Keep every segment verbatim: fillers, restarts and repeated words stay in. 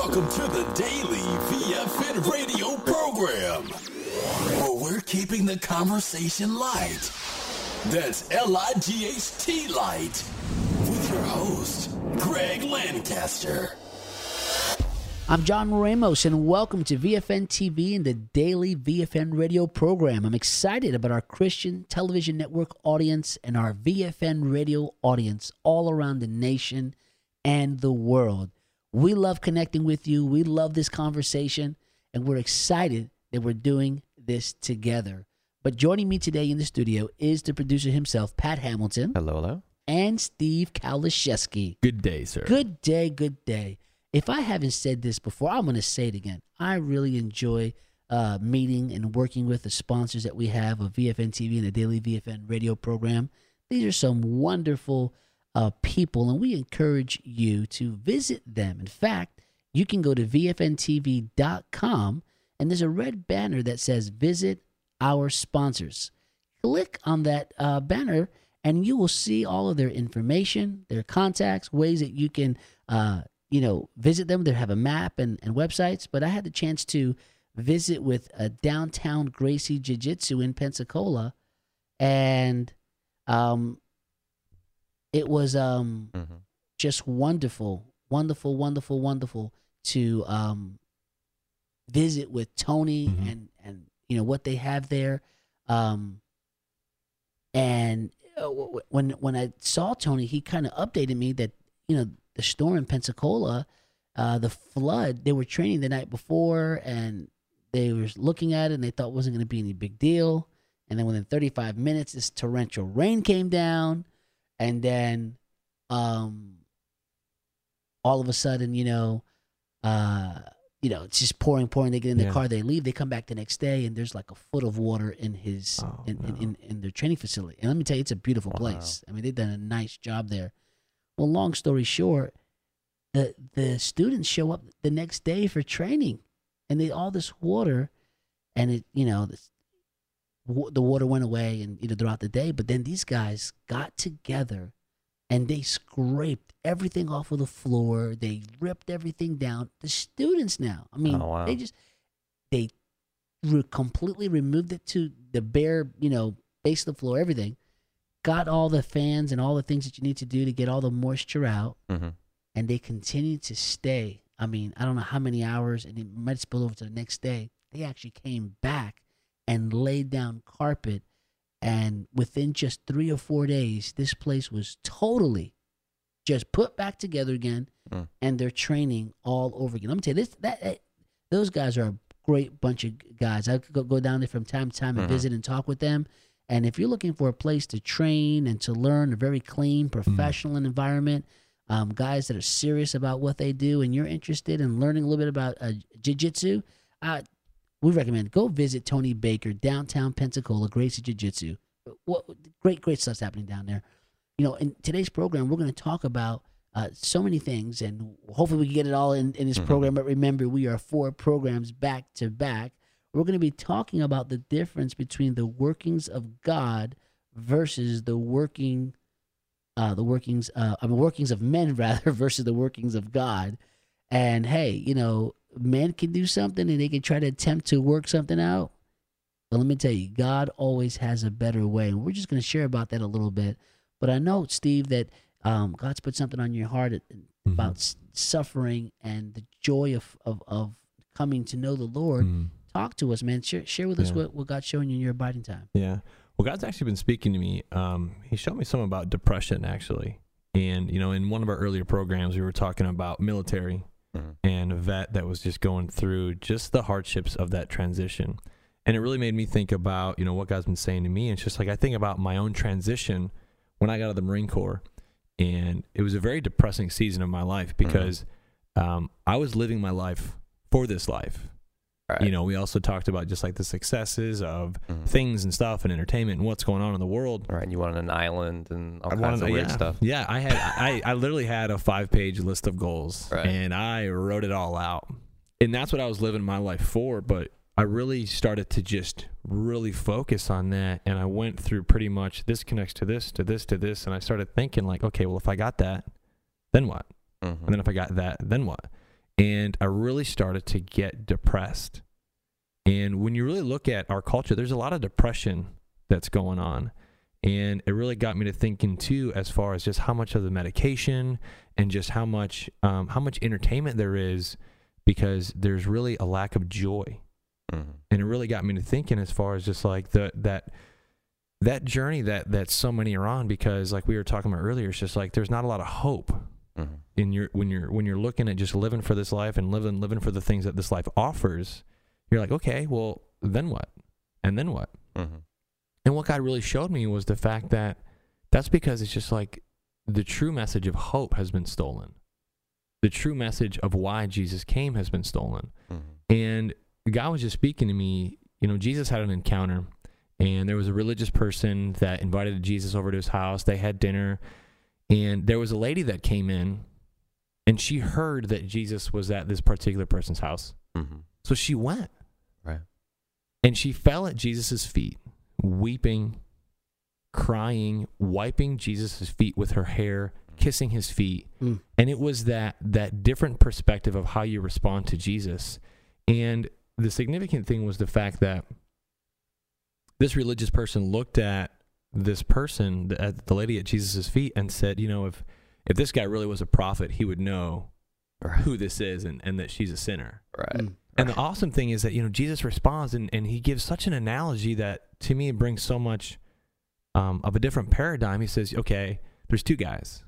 Welcome to the Daily V F N radio program, where we're keeping the conversation light. That's L I G H T light. With your host, Greg Lancaster. I'm John Ramos, and welcome to V F N T V and the Daily V F N radio program. I'm excited about our Christian television network audience and our V F N radio audience all around the nation and the world. We love connecting with you. We love this conversation, and we're excited that we're doing this together. But joining me today in the studio is the producer himself, Pat Hamilton. Hello, hello. And Steve Kalaszewski. Good day, sir. Good day, good day. If I haven't said this before, I'm going to say it again. I really enjoy uh, meeting and working with the sponsors that we have of V F N T V and the Daily V F N radio program. These are some wonderful uh, people, and we encourage you to visit them. In fact, you can go to V F N T V dot com, and there's a red banner that says Visit Our Sponsors. Click on that uh, banner, and you will see all of their information, their contacts, ways that you can uh, you know, visit them. They have a map and, and websites, but I had the chance to visit with a downtown Gracie Jiu-Jitsu in Pensacola, and um, it was um, mm-hmm. just wonderful, wonderful, wonderful, wonderful to um, visit with Tony mm-hmm. and, and, you know, what they have there. Um, and when, when I saw Tony, he kind of updated me that, you know, the storm in Pensacola, uh, the flood, they were training the night before, and they were looking at it, and they thought it wasn't going to be any big deal. And then within thirty-five minutes, this torrential rain came down, and then um, all of a sudden, you know, uh, you know, it's just pouring, pouring. They get in the yeah. car, they leave, they come back the next day, and there's like a foot of water in his oh, in, no. in, in, in their training facility. And let me tell you, it's a beautiful wow. place. I mean, they've done a nice job there. Well, long story short, the the students show up the next day for training, and they all this water, and it you know this, the water went away, and you know throughout the day. But then these guys got together, and they scraped everything off of the floor. They ripped everything down. The students now, I mean, oh, wow. they just they re- completely removed it to the bare you know base of the floor, everything. Got all the fans and all the things that you need to do to get all the moisture out, mm-hmm. and they continued to stay. I mean, I don't know how many hours, and it might spill over to the next day. They actually came back and laid down carpet, and within just three or four days, this place was totally just put back together again, mm. and they're training all over again. I'm gonna tell you this: that, that those guys are a great bunch of guys. I could go, go down there from time to time and mm-hmm. visit and talk with them. And if you're looking for a place to train and to learn, a very clean, professional mm. environment, um, guys that are serious about what they do, and you're interested in learning a little bit about uh, jiu-jitsu, uh, we recommend go visit Tony Baker, downtown Pensacola, Gracie Jiu-Jitsu. What great, great stuff's happening down there. You know, in today's program, we're going to talk about uh, so many things, and hopefully we can get it all in, in this mm-hmm. program. But remember, we are four programs back to back. We're going to be talking about the difference between the workings of God versus the working, uh, the workings, uh, I mean, workings of men rather versus the workings of God. And hey, you know, men can do something and they can try to attempt to work something out. But let me tell you, God always has a better way, and we're just going to share about that a little bit. But I know, Steve, that um, God's put something on your heart mm-hmm. about s- suffering and the joy of of, of coming to know the Lord. Mm-hmm. Talk to us, man. Share, share with yeah. us what, what God's showing you in your abiding time. Yeah. Well, God's actually been speaking to me. Um, he showed me something about depression, actually. And, you know, in one of our earlier programs, we were talking about military mm-hmm. and a vet that was just going through just the hardships of that transition. And it really made me think about, you know, what God's been saying to me. And it's just like I think about my own transition when I got out of the Marine Corps. And it was a very depressing season of my life because mm-hmm. um, I was living my life for this life. Right. You know, we also talked about just like the successes of mm-hmm. things and stuff and entertainment and what's going on in the world. Right, and you wanted an island and all I kinds wanted, of weird yeah. stuff. Yeah, I had, I, I literally had a five-page list of goals, right. and I wrote it all out. And that's what I was living my life for, but I really started to just really focus on that, and I went through pretty much this connects to this, to this, to this, and I started thinking like, okay, well, if I got that, then what? Mm-hmm. And then if I got that, then what? And I really started to get depressed. And when you really look at our culture, there's a lot of depression that's going on. And it really got me to thinking too, as far as just how much of the medication and just how much um, how much entertainment there is, because there's really a lack of joy. Mm-hmm. And it really got me to thinking as far as just like the that that journey that that so many are on, because like we were talking about earlier, it's just like there's not a lot of hope mm-hmm. in your when you're when you're looking at just living for this life and living living for the things that this life offers. You're like, okay, well, then what? And then what? Mm-hmm. And what God really showed me was the fact that that's because it's just like the true message of hope has been stolen. The true message of why Jesus came has been stolen. Mm-hmm. And God was just speaking to me. You know, Jesus had an encounter, and there was a religious person that invited Jesus over to his house. They had dinner, and there was a lady that came in, and she heard that Jesus was at this particular person's house. Mm-hmm. So she went. Right. And she fell at Jesus' feet, weeping, crying, wiping Jesus' feet with her hair, kissing his feet. Mm. And it was that that different perspective of how you respond to Jesus. And the significant thing was the fact that this religious person looked at this person, at the lady at Jesus' feet, and said, you know, if if this guy really was a prophet, he would know right. who this is and, and that she's a sinner. Right. Mm. And the awesome thing is that, you know, Jesus responds and, and he gives such an analogy that to me it brings so much um, of a different paradigm. He says, okay, there's two guys.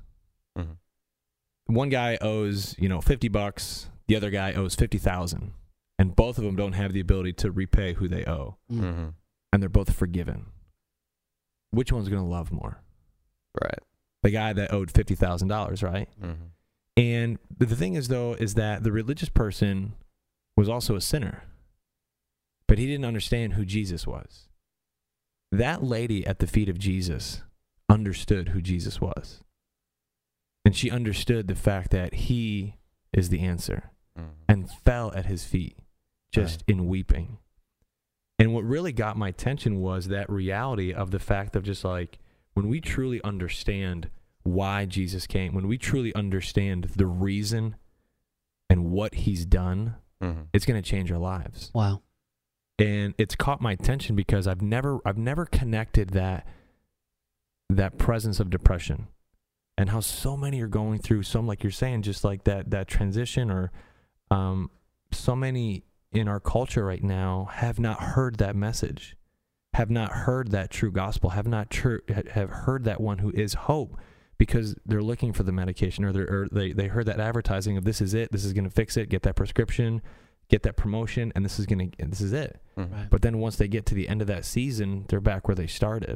Mm-hmm. One guy owes, you know, fifty bucks. The other guy owes fifty thousand. And both of them don't have the ability to repay who they owe. Mm-hmm. And they're both forgiven. Which one's going to love more? Right. The guy that owed fifty thousand dollars, right? Mm-hmm. And the thing is, though, is that the religious person was also a sinner, but he didn't understand who Jesus was. That lady at the feet of Jesus understood who Jesus was. And she understood the fact that he is the answer, mm-hmm. and fell at his feet just right. in weeping. And what really got my attention was that reality of the fact of just like, when we truly understand why Jesus came, when we truly understand the reason and what he's done, mm-hmm. it's going to change our lives. Wow. And it's caught my attention because I've never I've never connected that that presence of depression and how so many are going through some, like you're saying, just like that that transition, or um, so many in our culture right now have not heard that message, have not heard that true gospel, have not tr- have heard that one who is hope, because they're looking for the medication, or, or they they heard that advertising of this is it, this is going to fix it, get that prescription, get that promotion, and this is going to this is it. Mm-hmm. Right. But then once they get to the end of that season, they're back where they started.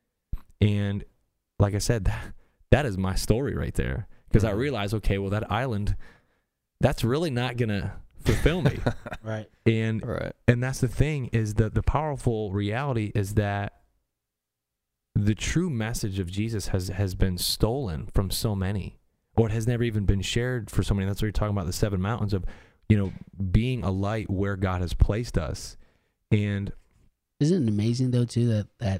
And like I said, that, that is my story right there, because mm-hmm. I realized, okay, well, that island, that's really not going to fulfill me. Right. And right. and that's the thing, is that the powerful reality is that the true message of Jesus has, has been stolen from so many, or it has never even been shared for so many. That's what you're talking about, the seven mountains of, you know, being a light where God has placed us. And isn't it amazing though too that that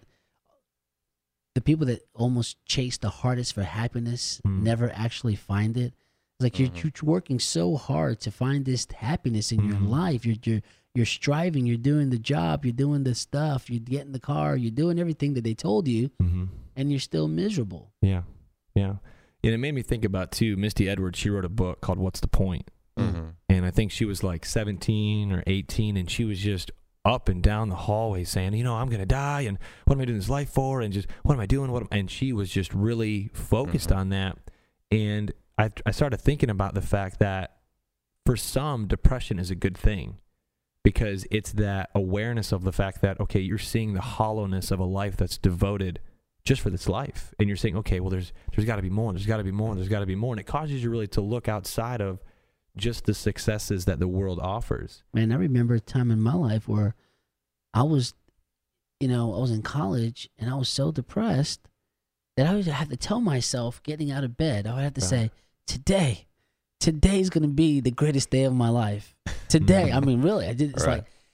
the people that almost chase the hardest for happiness mm. never actually find it? It's like mm-hmm. you're, you're working so hard to find this happiness in mm-hmm. your life. You're you're you're striving. You're doing the job. You're doing the stuff. You're getting the car. You're doing everything that they told you, mm-hmm. and you're still miserable. Yeah, yeah. And it made me think about too. Misty Edwards, she wrote a book called "What's the Point?" Mm-hmm. And I think she was like seventeen or eighteen, and she was just up and down the hallway saying, you know, I'm going to die, and what am I doing this life for, and just what am I doing? What am, and she was just really focused mm-hmm. on that. And I I started thinking about the fact that for some, depression is a good thing, because it's that awareness of the fact that, okay, you're seeing the hollowness of a life that's devoted just for this life, and you're saying, okay, well, there's there's got to be more, there's got to be more, there's got to be more, and it causes you really to look outside of just the successes that the world offers. Man, I remember a time in my life where I was, you know, I was in college and I was so depressed that I would have to tell myself, getting out of bed, I would have to right. say, today, today's going to be the greatest day of my life. Today. I mean, really, I did. It's right. like,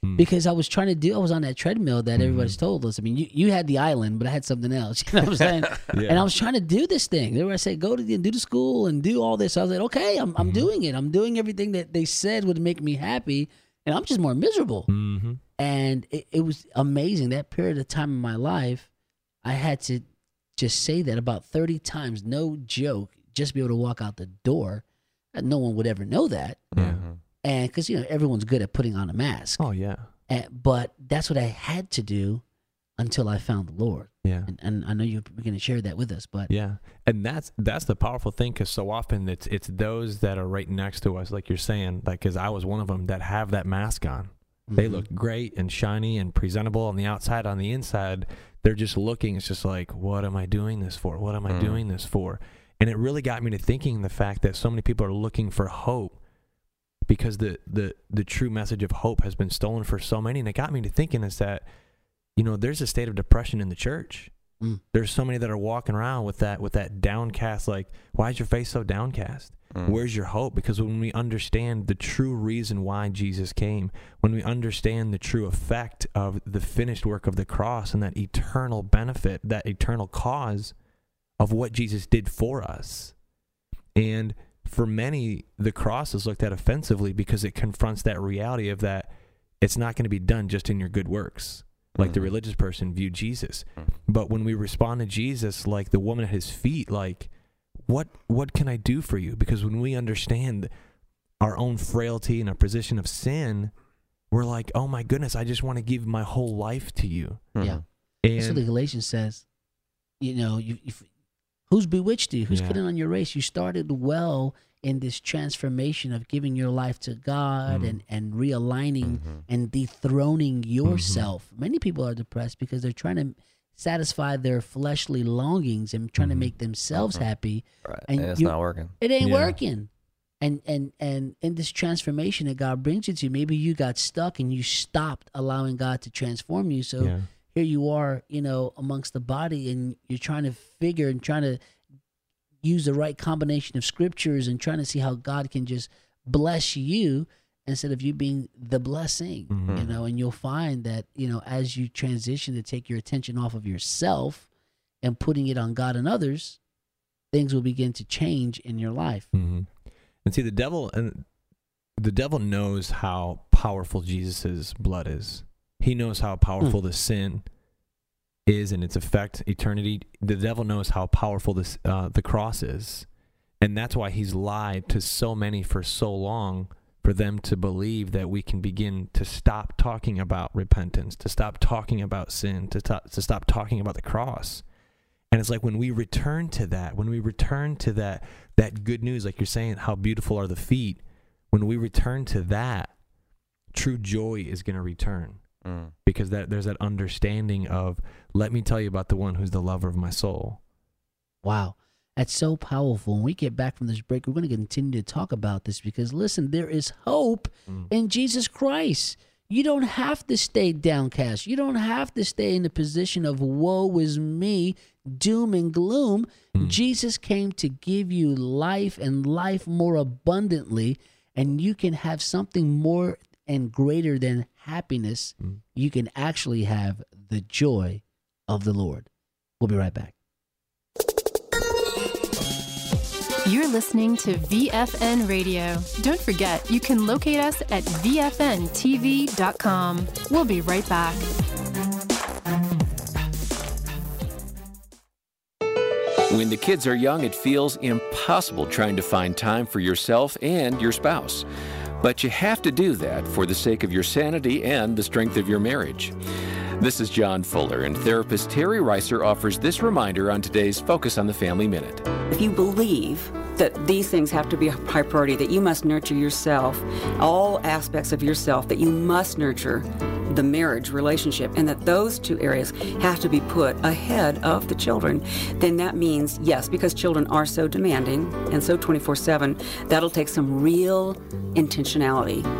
Mm. because I was trying to do, I was on that treadmill that everybody's told us. I mean, you, you had the island, but I had something else. You know what I'm saying? Yeah. And I was trying to do this thing. They were saying, go to the, do the school and do all this. I was like, okay, I'm, I'm doing it. I'm doing everything that they said would make me happy, and I'm just more miserable. Mm-hmm. And it, it was amazing. That period of time in my life, I had to just say that about thirty times, no joke, just to be able to walk out the door. And no one would ever know that. Yeah. And because, you know, everyone's good at putting on a mask. Oh, yeah. And, but that's what I had to do until I found the Lord. Yeah. And, and I know you're going to share that with us, but Yeah, and that's that's the powerful thing, because so often it's it's those that are right next to us, like you're saying, like because I was one of them that have that mask on. They Mhm. look great and shiny and presentable on the outside. On the inside, they're just looking. It's just like, what am I doing this for? What am I Mm. doing this for? And it really got me to thinking the fact that so many people are looking for hope, because the the the true message of hope has been stolen for so many. And it got me to thinking is that, you know, there's a state of depression in the church. Mm. There's so many that are walking around with that with that downcast, like, why is your face so downcast? Mm. Where's your hope? Because when we understand the true reason why Jesus came, when we understand the true effect of the finished work of the cross and that eternal benefit, that eternal cause of what Jesus did for us. And for many, the cross is looked at offensively because it confronts that reality of that it's not going to be done just in your good works, like Mhm. the religious person viewed Jesus. Mhm. But when we respond to Jesus, like the woman at his feet, like, what what can I do for you? Because when we understand our own frailty and our position of sin, we're like, oh my goodness, I just want to give my whole life to you. Mhm. Yeah. That's what the And Galatians says. You know, you, you who's bewitched you? Who's Yeah. getting on your race? You started well in this transformation of giving your life to God Mm. and, and realigning Mhm. and dethroning Mm-hmm. yourself. Many people are depressed because they're trying to satisfy their fleshly longings and trying to Mhm. make themselves Mhm. happy. Right. And And, it's you- not working. It ain't Yeah. working. And and and in this transformation that God brings you to, maybe you got stuck and you stopped allowing God to transform you. So yeah. here you are, you know, amongst the body, and you're trying to figure and trying to use the right combination of scriptures and trying to see how God can just bless you instead of you being the blessing, you Mhm. know. And you'll find that, you know, as you transition to take your attention off of yourself and putting it on God and others, things will begin to change in your life. hmm And see, the devil and the devil knows how powerful Jesus's blood is. He knows how powerful the sin is and its effect, eternity. The devil knows how powerful this uh, the cross is, and that's why he's lied to so many for so long, for them to believe that we can begin to stop talking about repentance, to stop talking about sin, to to, to stop talking about the cross. And it's like when we return to that, when we return to that that good news, like you're saying, how beautiful are the feet. When we return to that, true joy is going to return, Mm. because that there's that understanding of, let me tell you about the one who's the lover of my soul. Wow. That's so powerful. When we get back from this break, we're going to continue to talk about this because, listen, there is hope Mm. in Jesus Christ. You don't have to stay downcast. You don't have to stay in the position of woe is me, doom and gloom. Mm. Jesus came to give you life and life more abundantly, and you can have something more and greater than happiness. Mm. You can actually have the joy of the Lord. We'll be right back. You're listening to V F N Radio. Don't forget, you can locate us at V F N T V dot com. We'll be right back. When the kids are young, it feels impossible trying to find time for yourself and your spouse. But you have to do that for the sake of your sanity and the strength of your marriage. This is John Fuller, and therapist Terry Reiser offers this reminder on today's Focus on the Family Minute. If you believe that these things have to be a high priority, that you must nurture yourself, all aspects of yourself, that you must nurture the marriage relationship, and that those two areas have to be put ahead of the children, then that means, yes, because children are so demanding and so twenty-four seven, that'll take some real intentionality, which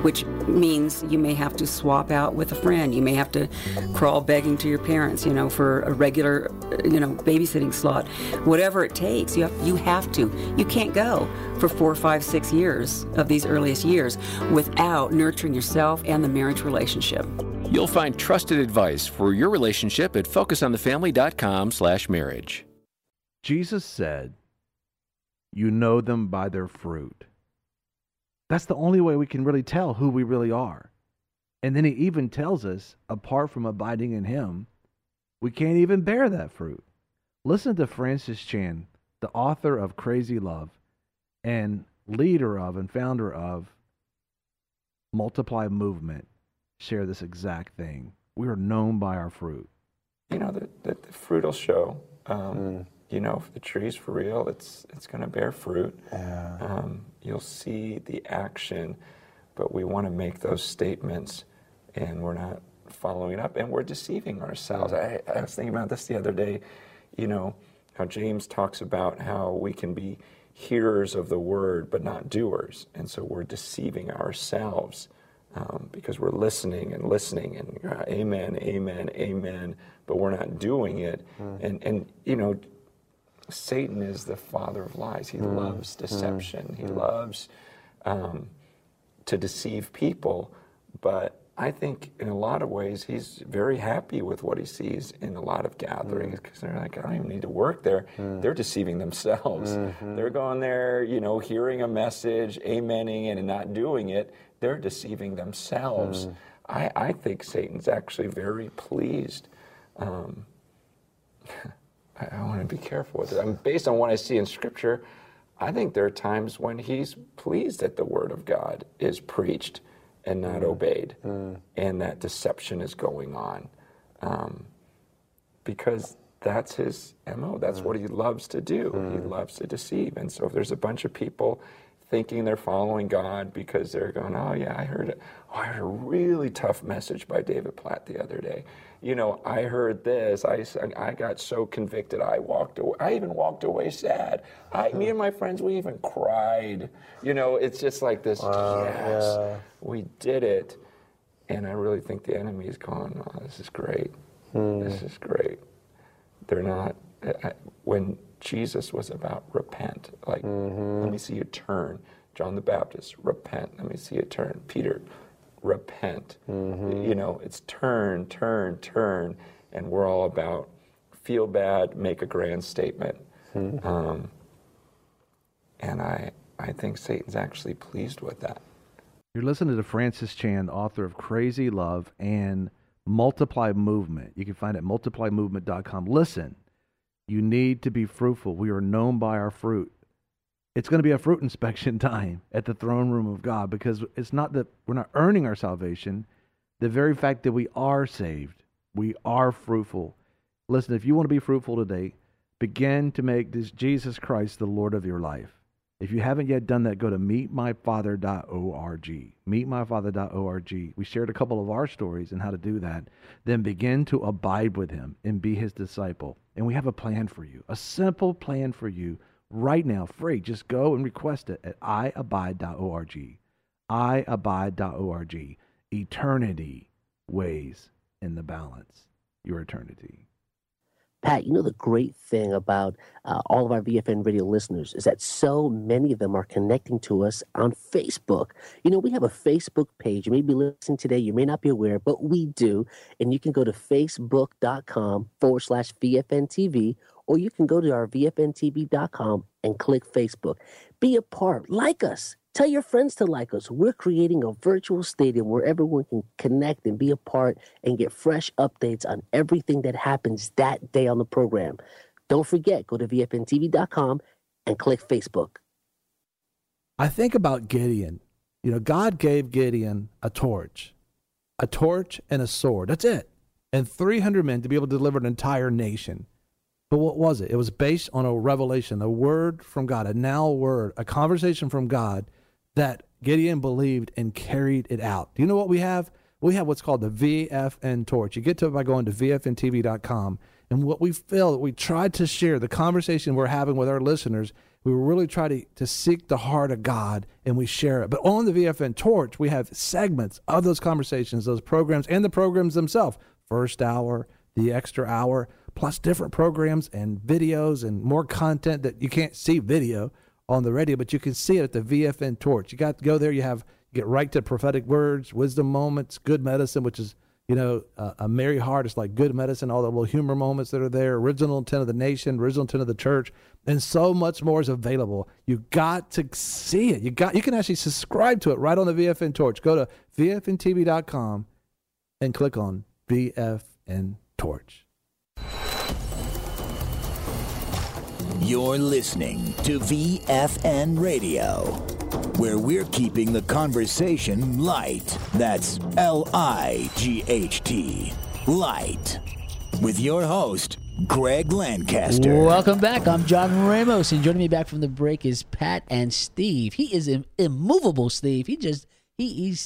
means you may have to swap out with a friend. You may have to crawl begging to your parents, you know, for a regular, you know, babysitting slot. Whatever it takes, you have, you have to. You can't go for four, five, six years of these earliest years without nurturing yourself and the marriage relationship. You'll find trusted advice for your relationship at focus on the family dot com slash marriage. Jesus said, "You know them by their fruit." That's the only way we can really tell who we really are. And then he even tells us, apart from abiding in him, we can't even bear that fruit. Listen to Francis Chan, the author of Crazy Love and leader of and founder of Multiply Movement, share this exact thing. We are known by our fruit. You know, the, the, the fruit will show. Um, mm. You know, if the tree's for real, it's it's going to bear fruit. Yeah. Um, you'll see the action, but we want to make those statements, and we're not following up, and we're deceiving ourselves. I, I was thinking about this the other day, you know, how James talks about how we can be hearers of the word, but not doers. And so we're deceiving ourselves um, because we're listening and listening and uh, amen, amen, amen, but we're not doing it. Mm. And, and, you know, Satan is the father of lies. He mm. loves deception. Mm. He mm. loves um, to deceive people. But I think in a lot of ways he's very happy with what he sees in a lot of gatherings because mm. they're like, I don't even need to work there. Mm. They're deceiving themselves. Mm-hmm. They're going there, you know, hearing a message, amening it and not doing it. They're deceiving themselves. Mm. I, I think Satan's actually very pleased. Um, I, I want to be careful with it. I mean, based on what I see in Scripture, I think there are times when he's pleased that the Word of God is preached and not mm. obeyed, mm. and that deception is going on, um, because that's his M O. That's mm. what he loves to do. Mm. He loves to deceive. And so if there's a bunch of people thinking they're following God because they're going, oh yeah, I heard it. Oh, I heard a really tough message by David Platt the other day. You know, I heard this. I, I got so convicted. I walked away. I even walked away sad. I, me and my friends, we even cried. You know, it's just like this. Wow, yes, yeah. We did it. And I really think the enemy is going, oh, this is great. Hmm. This is great. They're not. I, when Jesus was about repent, like, mm-hmm. let me see you turn. John the Baptist, repent. Let me see you turn. Peter, repent. Mm-hmm. You know, it's turn, turn, turn, and we're all about feel bad, make a grand statement. Mm-hmm. Um, and I, I think Satan's actually pleased with that. You're listening to Francis Chan, author of Crazy Love and Multiply Movement. You can find it at multiply movement dot com. Listen, you need to be fruitful. We are known by our fruit. It's going to be a fruit inspection time at the throne room of God, because it's not that we're not earning our salvation. The very fact that we are saved, we are fruitful. Listen, if you want to be fruitful today, begin to make this Jesus Christ the Lord of your life. If you haven't yet done that, go to meet my father dot org. meet my father dot org. We shared a couple of our stories and how to do that. Then begin to abide with him and be his disciple. And we have a plan for you, a simple plan for you right now, free. Just go and request it at i abide dot org. i abide dot org. Eternity weighs in the balance. Your eternity. Pat, you know the great thing about uh, all of our V F N radio listeners is that so many of them are connecting to us on Facebook. You know, we have a Facebook page. You may be listening today. You may not be aware, but we do. And you can go to facebook.com forward slash VFNTV, or you can go to our V F N T V dot com and click Facebook. Be a part. Like us. Tell your friends to like us. We're creating a virtual stadium where everyone can connect and be a part and get fresh updates on everything that happens that day on the program. Don't forget, go to V F N T V dot com and click Facebook. I think about Gideon. You know, God gave Gideon a torch, a torch and a sword. That's it. And three hundred men to be able to deliver an entire nation. But what was it? It was based on a revelation, a word from God, a now word, a conversation from God that Gideon believed and carried it out. Do you know what we have? We have what's called the V F N Torch. You get to it by going to V F N T V dot com. And what we feel, we tried to share, the conversation we're having with our listeners, We really try to, to seek the heart of God, and we share it. But on the V F N Torch, we have segments of those conversations, those programs, and the programs themselves. First hour, the extra hour, plus different programs and videos and more content that you can't see video on the radio, but you can see it at the V F N Torch. You got to go there. You have you get right to prophetic words, wisdom moments, good medicine, which is, you know, uh, a merry heart. It's like good medicine, all the little humor moments that are there, original intent of the nation, original intent of the church, and so much more is available. You got to see it. You got you can actually subscribe to it right on the V F N Torch. Go to V F N T V dot com and click on V F N Torch. You're listening to V F N Radio, where we're keeping the conversation light. That's L I G H T, light. With your host, Greg Lancaster. Welcome back. I'm John Ramos, and joining me back from the break is Pat and Steve. He is im- immovable, Steve. He just, he, he's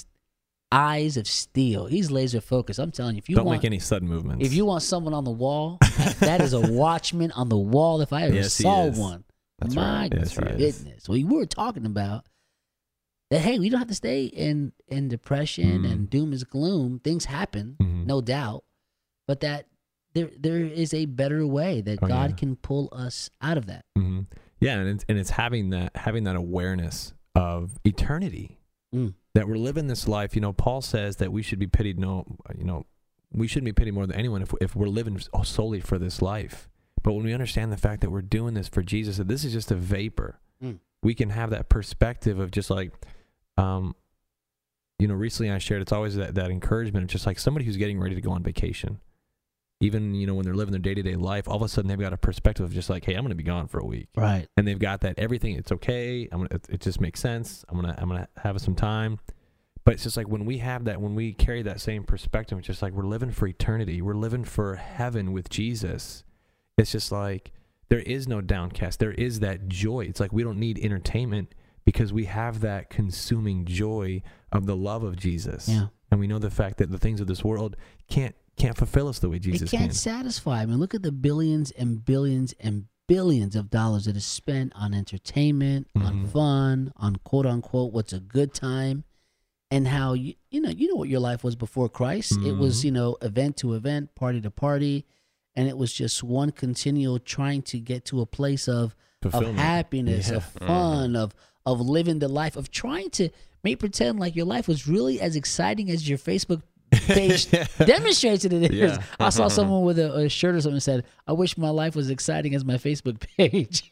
eyes of steel. He's laser focused. I'm telling you, if you don't want, make any sudden movements. If you want someone on the wall, that is a watchman on the wall. If I ever yes, saw one, That's my right. Yes, goodness. Well, we were talking about that. Hey, we don't have to stay in in depression mm. and doom is gloom. Things happen, mm-hmm. no doubt, but that there there is a better way that oh, God yeah. can pull us out of that. Mm-hmm. Yeah, and it's, and it's having that having that awareness of eternity. Mm. That we're living this life. You know, Paul says that we should be pitied. No, you know, we shouldn't be pitied more than anyone if if we're living solely for this life. But when we understand the fact that we're doing this for Jesus, that this is just a vapor, mm. we can have that perspective of just like, um, you know, recently I shared. It's always that that encouragement of just like somebody who's getting ready to go on vacation. Even, you know, when they're living their day-to-day life, all of a sudden they've got a perspective of just like, hey, I'm going to be gone for a week. Right. And they've got that everything, it's okay. I'm gonna, it, it just makes sense. I'm going to I'm going to have some time. But it's just like when we have that, when we carry that same perspective, it's just like we're living for eternity. We're living for heaven with Jesus. It's just like there is no downcast. There is that joy. It's like we don't need entertainment because we have that consuming joy of the love of Jesus. Yeah. And we know the fact that the things of this world can't can't fulfill us the way Jesus it can't can. satisfy. I mean, look at the billions and billions and billions of dollars that is spent on entertainment, mm-hmm. on fun, on quote unquote what's a good time, and how you you know you know what your life was before Christ. Mm-hmm. It was, you know, event to event, party to party, and it was just one continual trying to get to a place of of happiness, yeah. of fun, mm-hmm. of of living the life, of trying to make pretend like your life was really as exciting as your Facebook page demonstrates it is. Yeah. I saw someone with a, a shirt or something that said, I wish my life was exciting as my Facebook page.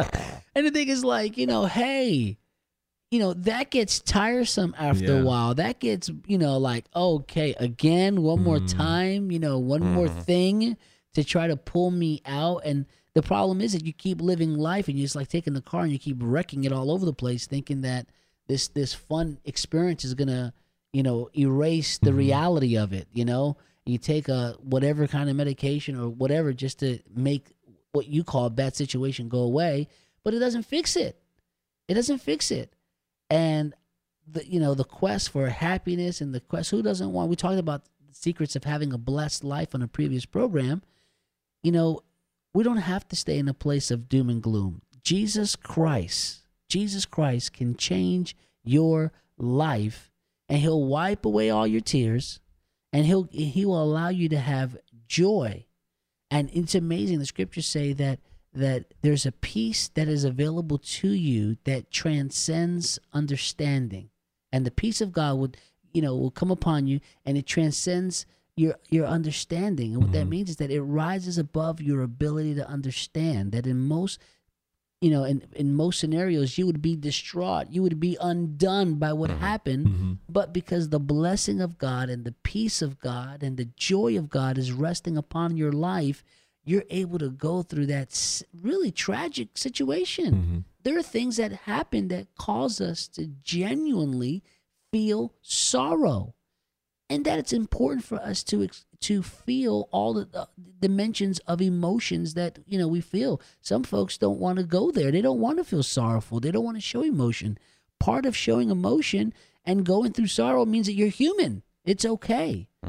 And the thing is like, you know, hey, you know, that gets tiresome after yeah. a while. That gets, you know, like, okay, again, one mm. more time, you know, one mm. more thing to try to pull me out. And the problem is that you keep living life and you're just like taking the car and you keep wrecking it all over the place thinking that this this fun experience is going to, you know, erase the mm-hmm. reality of it, you know? You take a whatever kind of medication or whatever just to make what you call a bad situation go away, but it doesn't fix it. It doesn't fix it. And, the you know, the quest for happiness and the quest, who doesn't want, we talked about the secrets of having a blessed life on a previous program. You know, we don't have to stay in a place of doom and gloom. Jesus Christ, Jesus Christ can change your life. And he'll wipe away all your tears, and he'll he will allow you to have joy. And it's amazing. The scriptures say that that there's a peace that is available to you that transcends understanding, and the peace of God would you know will come upon you, and it transcends your your understanding. And what mm-hmm. that means is that it rises above your ability to understand. That in most You know, in, in most scenarios, you would be distraught. You would be undone by what mm-hmm. happened. Mm-hmm. But because the blessing of God and the peace of God and the joy of God is resting upon your life, you're able to go through that really tragic situation. Mm-hmm. There are things that happen that cause us to genuinely feel sorrow. And that it's important for us to to feel all the uh, dimensions of emotions that, you know, we feel. Some folks don't want to go there. They don't want to feel sorrowful. They don't want to show emotion. Part of showing emotion and going through sorrow means that you're human. It's okay. Mm-hmm.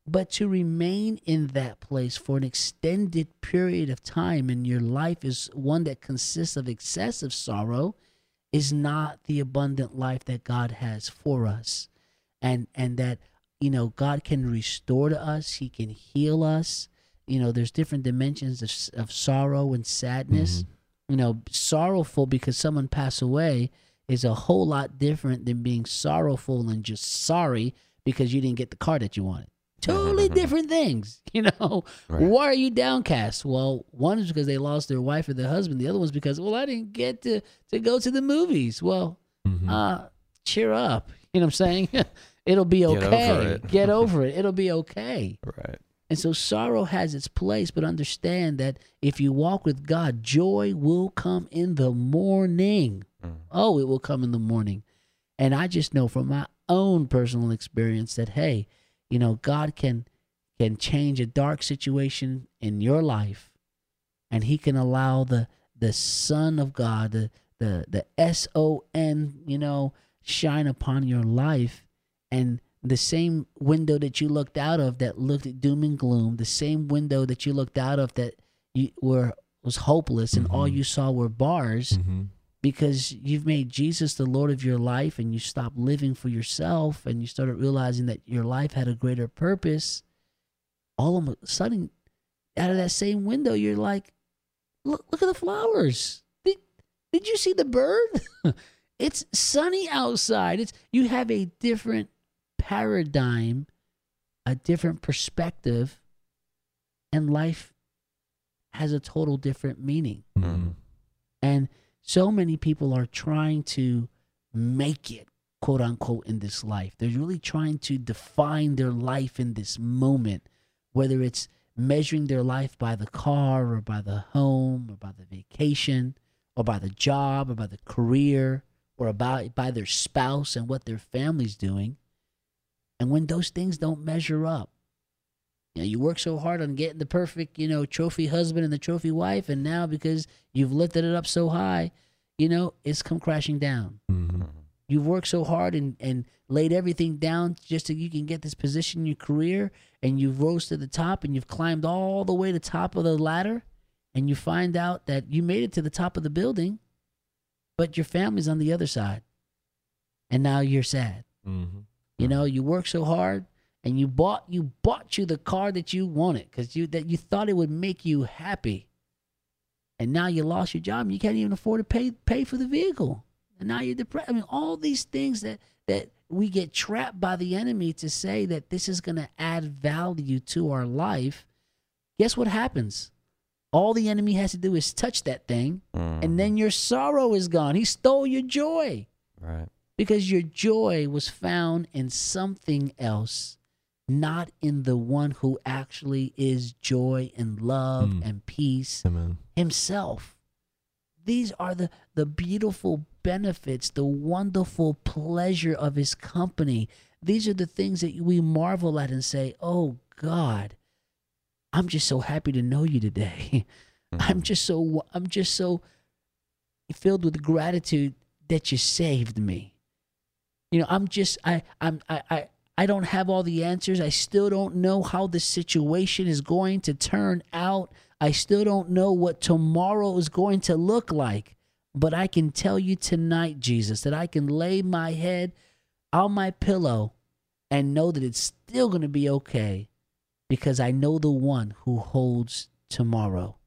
But to remain in that place for an extended period of time and your life is one that consists of excessive sorrow is not the abundant life that God has for us. And and that, you know, God can restore to us. He can heal us. You know, there's different dimensions of, of sorrow and sadness. Mm-hmm. You know, sorrowful because someone passed away is a whole lot different than being sorrowful and just sorry because you didn't get the car that you wanted. Totally different things, you know. Right. Why are you downcast? Well, one is because they lost their wife or their husband. The other one's because, well, I didn't get to, to go to the movies. Well, mm-hmm. uh, cheer up. You know what I'm saying? It'll be okay. Get over it. Get over it. It'll be okay. Right. And so sorrow has its place, but understand that if you walk with God, joy will come in the morning. Mm. Oh, it will come in the morning. And I just know from my own personal experience that, hey, you know, God can can change a dark situation in your life, and he can allow the the Son of God, the the the S O N, you know, shine upon your life, and the same window that you looked out of that looked at doom and gloom, the same window that you looked out of that you were was hopeless, and mm-hmm. all you saw were bars, mm-hmm. because you've made Jesus the Lord of your life, and you stopped living for yourself, and you started realizing that your life had a greater purpose. All of a sudden, out of that same window, you're like, look, look at the flowers. Did, did you see the bird? It's sunny outside. It's you have a different paradigm, a different perspective, and life has a total different meaning. Mm-hmm. And so many people are trying to make it, quote unquote, in this life. They're really trying to define their life in this moment, whether it's measuring their life by the car or by the home or by the vacation or by the job or by the career or about by their spouse and what their family's doing. And when those things don't measure up, you know, you work so hard on getting the perfect, you know, trophy husband and the trophy wife, and now because you've lifted it up so high, you know, it's come crashing down. Mm-hmm. You've worked so hard and, and laid everything down just so you can get this position in your career, and you've rose to the top, and you've climbed all the way to the top of the ladder, and you find out that you made it to the top of the building, but your family's on the other side, and now you're sad. Mm-hmm. You know, you work so hard, and you bought you bought you the car that you wanted because you that you thought it would make you happy, and now you lost your job and you can't even afford to pay pay for the vehicle, and now you're depressed. I mean, all these things that that we get trapped by the enemy to say that this is going to add value to our life. Guess what happens? All the enemy has to do is touch that thing, mm. and then your sorrow is gone. He stole your joy, right? Because your joy was found in something else, not in the one who actually is joy and love mm. and peace Amen. Himself. These are the, the beautiful benefits, the wonderful pleasure of his company. These are the things that we marvel at and say, oh, God, I'm just so happy to know you today. Mm. I'm just so I'm just so filled with gratitude that you saved me. You know, I'm just, I, I'm, I, I, I don't have all the answers. I still don't know how the situation is going to turn out. I still don't know what tomorrow is going to look like. But I can tell you tonight, Jesus, that I can lay my head on my pillow and know that it's still going to be okay because I know the one who holds tomorrow.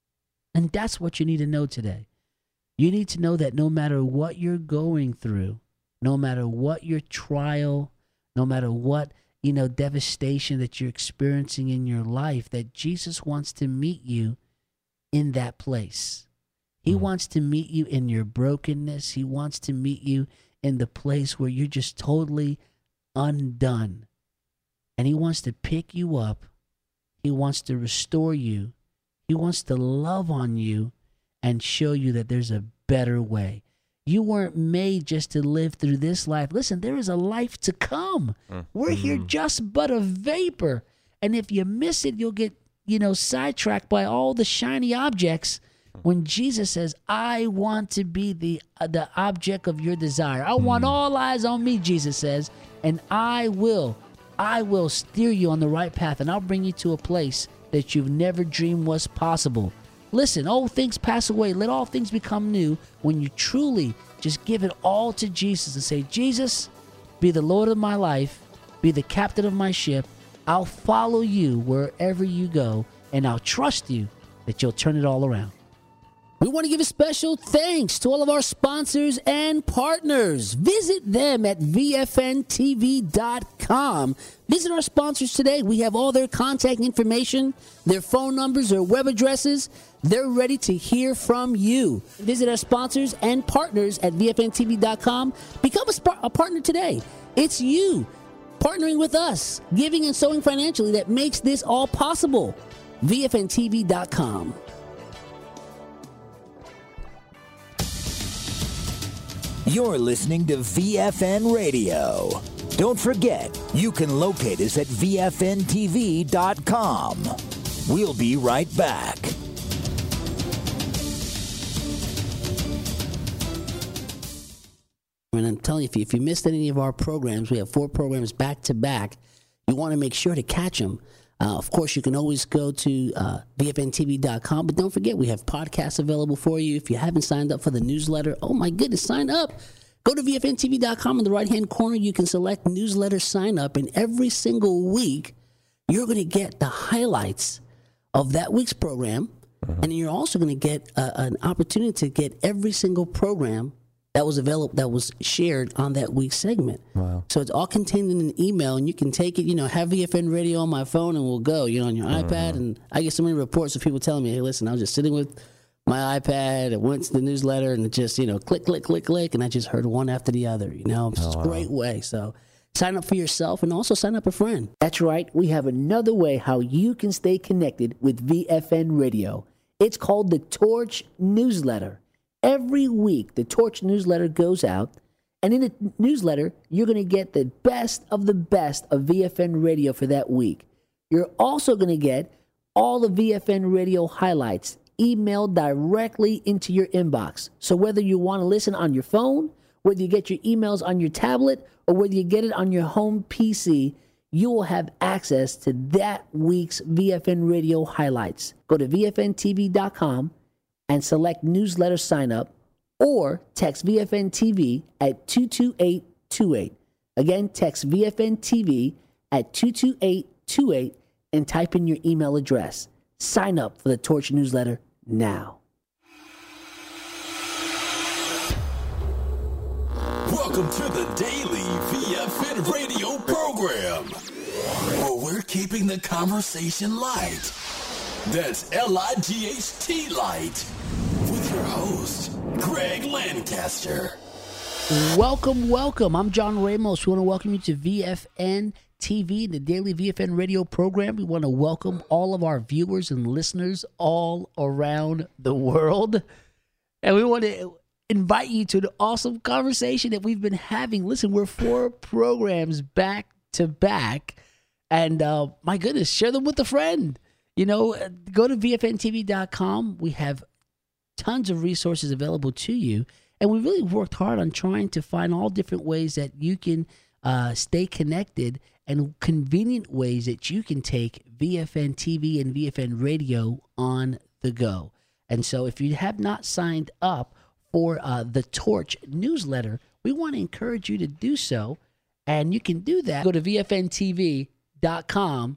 And that's what you need to know today. You need to know that no matter what you're going through, no matter what your trial, no matter what, you know, devastation that you're experiencing in your life, that Jesus wants to meet you in that place. He mm-hmm. wants to meet you in your brokenness. He wants to meet you in the place where you're just totally undone. And he wants to pick you up. He wants to restore you. He wants to love on you and show you that there's a better way. You weren't made just to live through this life. Listen, there is a life to come. Mm. We're here just but a vapor. And if you miss it, you'll get, you know, sidetracked by all the shiny objects when Jesus says, I want to be the uh, the object of your desire. I mm. want all eyes on me, Jesus says, and I will I will steer you on the right path, and I'll bring you to a place that you've never dreamed was possible. Listen, old things pass away. Let all things become new when you truly just give it all to Jesus and say, Jesus, be the Lord of my life, be the captain of my ship. I'll follow you wherever you go, and I'll trust you that you'll turn it all around. We want to give a special thanks to all of our sponsors and partners. Visit them at V F N T V dot com. Visit our sponsors today. We have all their contact information, their phone numbers, their web addresses. They're ready to hear from you. Visit our sponsors and partners at V F N T V dot com. Become a, sp- a partner today. It's you partnering with us, giving and sowing financially that makes this all possible. V F N T V dot com. You're listening to V F N Radio. Don't forget, you can locate us at V F N T V dot com. We'll be right back. And I'm telling you, if you, if you missed any of our programs, we have four programs back to back. You want to make sure to catch them. Uh, of course, you can always go to uh, V F N T V dot com, but don't forget, we have podcasts available for you. If you haven't signed up for the newsletter, oh my goodness, sign up. Go to V F N T V dot com in the right-hand corner. You can select newsletter sign up, and every single week, you're going to get the highlights of that week's program, mm-hmm. and you're also going to get uh, an opportunity to get every single program that was available, that was shared on that week's segment. Wow. So it's all contained in an email, and you can take it, you know, have V F N Radio on my phone, and we'll go, you know, on your mm-hmm. iPad. And I get so many reports of people telling me, hey, listen, I was just sitting with my iPad, I went to the newsletter, and it just, you know, click, click, click, click, and I just heard one after the other, you know. It's oh, a great wow. way. So sign up for yourself and also sign up a friend. That's right. We have another way how you can stay connected with V F N Radio. It's called the Torch Newsletter. Every week, the Torch newsletter goes out, and in the newsletter, you're going to get the best of the best of V F N Radio for that week. You're also going to get all the V F N Radio highlights emailed directly into your inbox. So whether you want to listen on your phone, whether you get your emails on your tablet, or whether you get it on your home P C, you will have access to that week's V F N Radio highlights. Go to V F N T V dot com and select newsletter sign up, or text V F N T V at two two eight two eight. Again, text V F N T V at two two eight two eight and type in your email address. Sign up for the Torch newsletter now. Welcome to the daily V F N radio program, where we're keeping the conversation light. That's L I G H T Light, with your host, Greg Lancaster. Welcome, welcome. I'm John Ramos. We want to welcome you to V F N T V, the daily V F N radio program. We want to welcome all of our viewers and listeners all around the world. And we want to invite you to the awesome conversation that we've been having. Listen, we're four programs back to back. And uh, my goodness, share them with a friend. You know, go to V F N T V dot com. We have tons of resources available to you. And we really worked hard on trying to find all different ways that you can uh, stay connected and convenient ways that you can take V F N T V and V F N Radio on the go. And so if you have not signed up for uh, the Torch newsletter, we want to encourage you to do so. And you can do that. Go to V F N T V dot com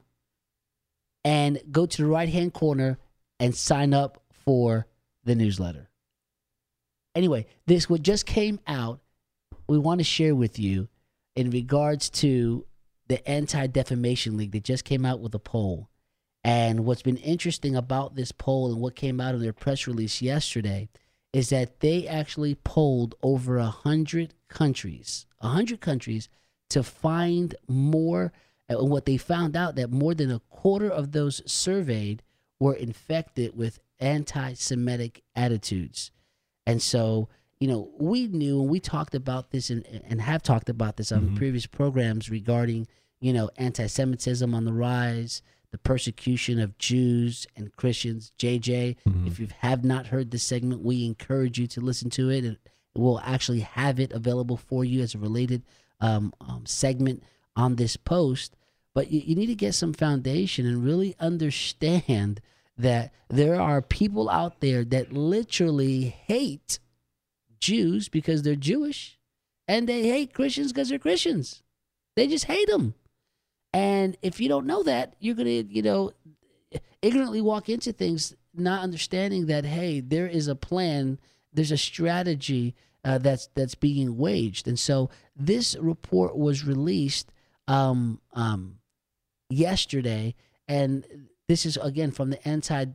and go to the right-hand corner and sign up for the newsletter. Anyway, this what just came out, we want to share with you in regards to the Anti-Defamation League that just came out with a poll. And what's been interesting about this poll and what came out in their press release yesterday is that they actually polled over one hundred countries, one hundred countries to find more. And what they found out that more than a quarter of those surveyed were infected with anti-Semitic attitudes. And so, you know, we knew and we talked about this and, and have talked about this on mm-hmm. previous programs regarding, you know, anti-Semitism on the rise, the persecution of Jews and Christians. J J, mm-hmm. if you have not heard this segment, we encourage you to listen to it. And we'll actually have it available for you as a related um, um, segment on this post. but you, you need to get some foundation and really understand that there are people out there that literally hate Jews because they're Jewish, and they hate Christians because they're Christians. They just hate them. And if you don't know that, you're going to, you know, ignorantly walk into things not understanding that, hey, there is a plan, there's a strategy uh, that's that's being waged. And so this report was released um, um, yesterday, and this is, again, from the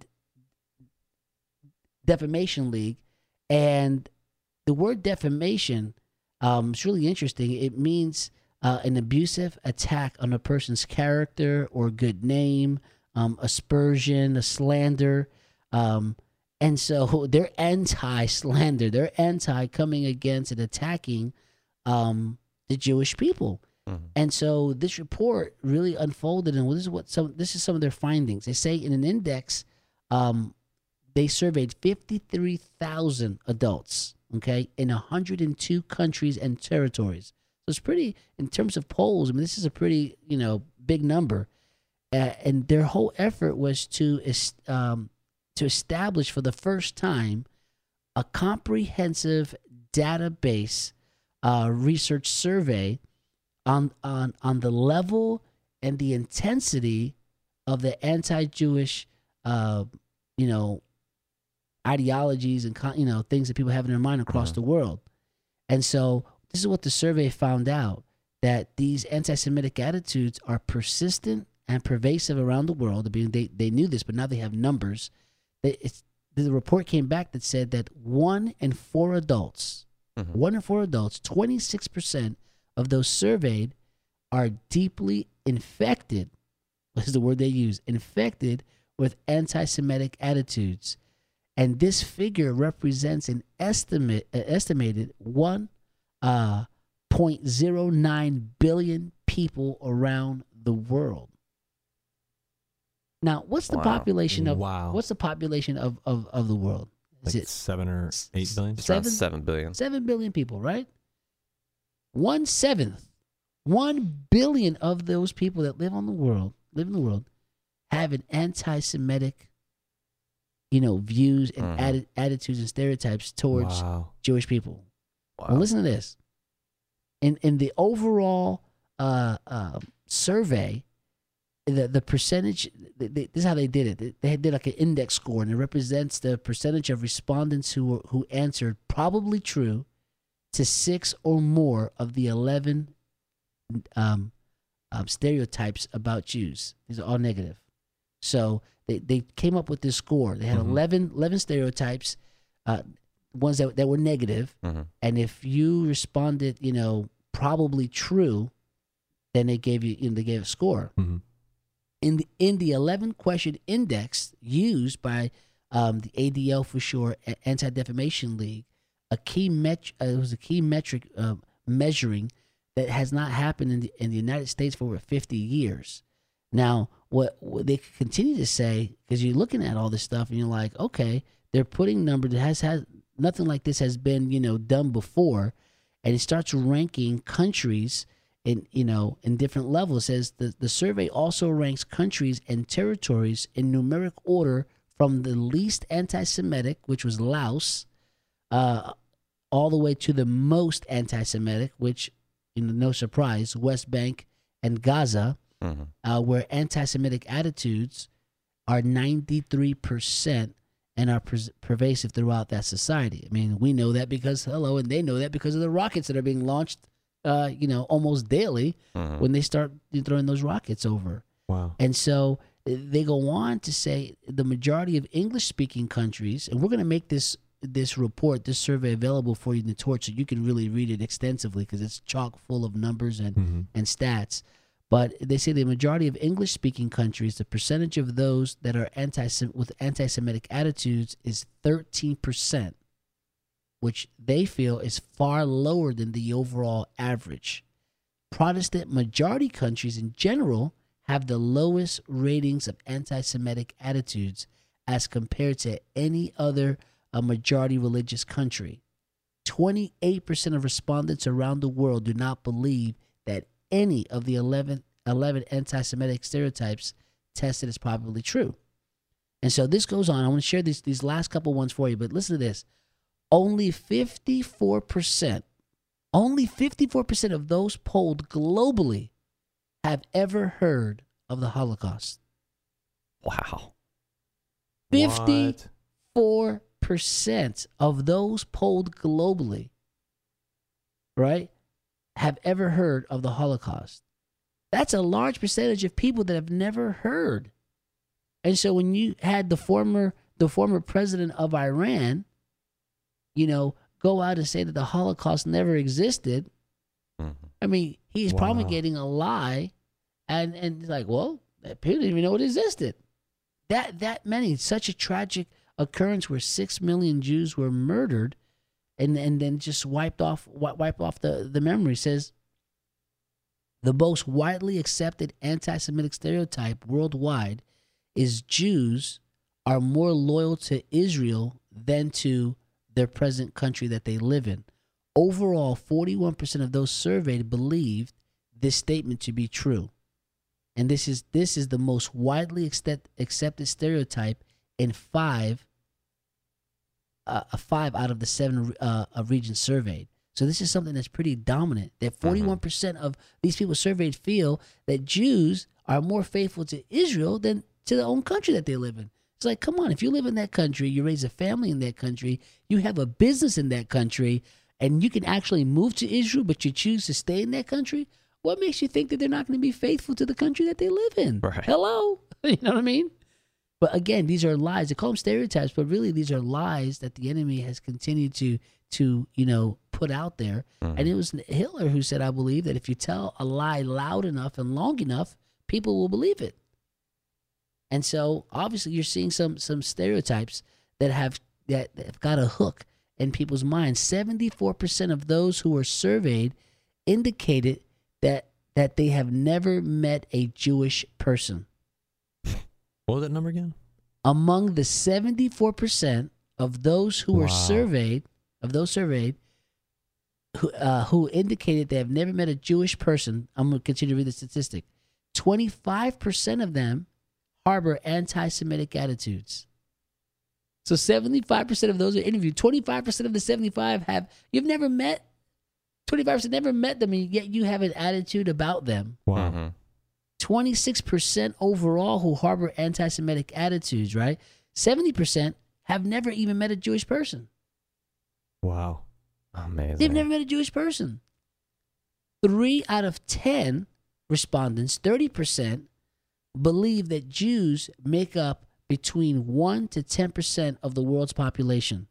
Anti-Defamation League. And the word defamation um, is really interesting. It means uh, an abusive attack on a person's character or good name, um, aspersion, a slander. Um, and so they're anti-slander. They're anti-coming against and attacking um, the Jewish people. Mm-hmm. And so this report really unfolded, and this is what some this is some of their findings. They say in an index, um, they surveyed fifty-three thousand adults, okay, in one hundred two countries and territories. So it's pretty, in terms of polls, I mean, this is a pretty, you know, big number. Uh, and their whole effort was to um, to establish for the first time a comprehensive database uh, research survey on on on the level and the intensity of the anti-Jewish, uh, you know, ideologies and, you know, things that people have in their mind across mm-hmm. the world. And so this is what the survey found out, that these anti-Semitic attitudes are persistent and pervasive around the world. I mean, they, they knew this, but now they have numbers. It's, the report came back that said that one in four adults, mm-hmm. one in four adults, twenty-six percent of those surveyed are deeply infected, is the word they use, infected with anti-Semitic attitudes. And this figure represents an estimate, uh, estimated one point zero nine billion people around the world. Now, what's the wow. population of wow. what's the population of, of, of the world? Is like it seven or eight billion? Seven, seven billion. Seven billion people, right? One seventh, one billion of those people that live on the world, live in the world, have an anti-Semitic, you know, views and mm-hmm. atti- attitudes and stereotypes towards wow. Jewish people. Wow. Well, listen to this. In in the overall uh, uh, survey, the the percentage, they, they, this is how they did it. They, they did like an index score, and it represents the percentage of respondents who were, who answered probably true to six or more of the eleven um, um, stereotypes about Jews. These are all negative. So they, they came up with this score. They had mm-hmm. eleven, eleven stereotypes, uh, ones that, that were negative. Mm-hmm. And if you responded, you know, probably true, then they gave you, you know, they gave a score. Mm-hmm. In the in the eleven question index used by um, the A D L for short, Anti-Defamation League, a key met uh, it was a key metric uh, measuring that has not happened in the in the United States for over fifty years. Now, what, what they continue to say, because you're looking at all this stuff and you're like, okay, they're putting number that has had nothing like this has been, you know, done before, and it starts ranking countries in, you know, in different levels. It says the the survey also ranks countries and territories in numeric order from the least anti-Semitic, which was Laos, uh, all the way to the most anti-Semitic, which, you know, no surprise, West Bank and Gaza. Mm-hmm. Uh, where anti-Semitic attitudes are ninety-three percent and are per- pervasive throughout that society. I mean, we know that because, hello, and they know that because of the rockets that are being launched, uh, you know, almost daily mm-hmm. when they start throwing those rockets over. Wow. And so they go on to say the majority of English-speaking countries, and we're going to make this this report, this survey available for you in the Torch so you can really read it extensively because it's chock full of numbers and, mm-hmm. and stats. But they say the majority of English-speaking countries, the percentage of those that are anti with anti-Semitic attitudes is thirteen percent, which they feel is far lower than the overall average. Protestant majority countries in general have the lowest ratings of anti-Semitic attitudes as compared to any other uh, majority religious country. twenty-eight percent of respondents around the world do not believe that any of the eleven eleven anti-Semitic stereotypes tested as probably true. And so this goes on. I want to share these, these last couple ones for you, but listen to this. Only fifty-four percent, only fifty-four percent of those polled globally have ever heard of the Holocaust. Wow. fifty-four percent of those polled globally, right, have ever heard of the Holocaust. That's a large percentage of people that have never heard. And so when you had the former the former president of Iran, you know, go out and say that the Holocaust never existed, mm-hmm. I mean, he's wow. promulgating a lie, and and it's like, well, people didn't even know it existed. That that many, such a tragic occurrence where six million Jews were murdered, and and then just wiped off wipe off the the memory. Says the most widely accepted anti-Semitic stereotype worldwide is Jews are more loyal to Israel than to their present country that they live in. Overall, forty-one percent of those surveyed believed this statement to be true. And this is this is the most widely accept, accepted stereotype in five uh, five out of the seven uh, regions surveyed. So this is something that's pretty dominant, that forty-one percent of these people surveyed feel that Jews are more faithful to Israel than to their own country that they live in. It's like, come on, if you live in that country, you raise a family in that country, you have a business in that country, and you can actually move to Israel, but you choose to stay in that country, what makes you think that they're not going to be faithful to the country that they live in? Right. Hello? You know what I mean? But again, these are lies. They call them stereotypes, but really these are lies that the enemy has continued to, to you know, put out there. Mm-hmm. And it was Hitler who said, I believe, that if you tell a lie loud enough and long enough, people will believe it. And so, obviously, you're seeing some some stereotypes that have that have got a hook in people's minds. seventy-four percent of those who were surveyed indicated that that they have never met a Jewish person. What was that number again? Among the seventy-four percent of those who wow. were surveyed, of those surveyed, who uh, who indicated they have never met a Jewish person, I'm going to continue to read the statistic. twenty-five percent of them harbor anti-Semitic attitudes. So seventy-five percent of those are interviewed. twenty-five percent of the seventy-five have, you've never met, twenty-five percent never met them, and yet you have an attitude about them. Wow. Mm-hmm. twenty-six percent overall who harbor anti-Semitic attitudes, right? seventy percent have never even met a Jewish person. Wow. Amazing. They've never met a Jewish person. Three out of ten respondents, thirty percent, believe that Jews make up between one to ten percent of the world's population.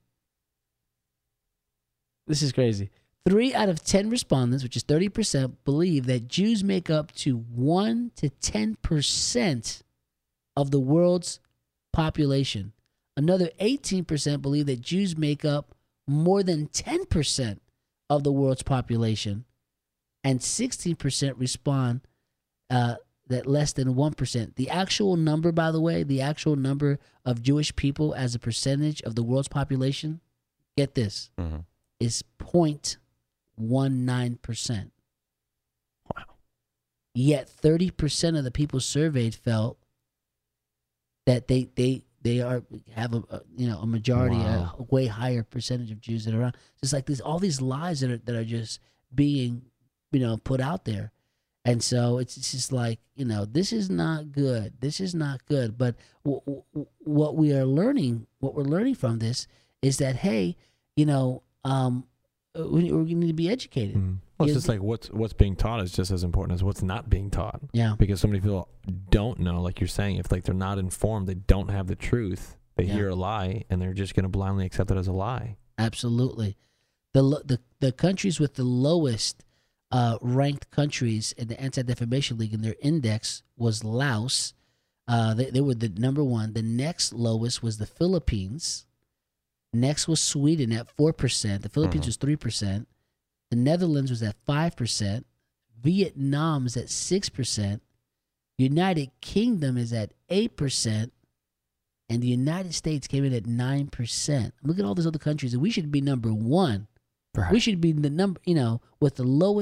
This is crazy. Three out of ten respondents, which is thirty percent, believe that Jews make up to one to ten percent of the world's population. Another eighteen percent believe that Jews make up more than ten percent of the world's population. And sixteen percent respond uh, that less than one percent. The actual number, by the way, the actual number of Jewish people as a percentage of the world's population, get this, mm-hmm. is zero point one nine percent. Wow. Yet thirty percent of the people surveyed felt that they they they are have a, a you know a majority, wow. a, a way higher percentage of Jews that are around. Just like this, all these lies that are that are just being you know put out there. And so it's just like, you know, this is not good. This is not good. But w- w- what we are learning, what we're learning from this is that, hey, you know, um, we, we need to be educated. Mm. Well, it's just like what's what's being taught is just as important as what's not being taught. Yeah. Because so many people don't know, like you're saying, if like they're not informed, they don't have the truth. They yeah. hear a lie and they're just going to blindly accept it as a lie. Absolutely. The the the countries with the lowest Uh, ranked countries in the Anti-Defamation League, and their index was Laos. Uh, they, they were the number one. The next lowest was the Philippines. Next was Sweden at four percent. The Philippines mm-hmm. was three percent. The Netherlands was at five percent. Vietnam is at six percent. United Kingdom is at eight percent. And the United States came in at nine percent. Look at all those other countries, and we should be number one. Right. We should be the number, you know, with the lowest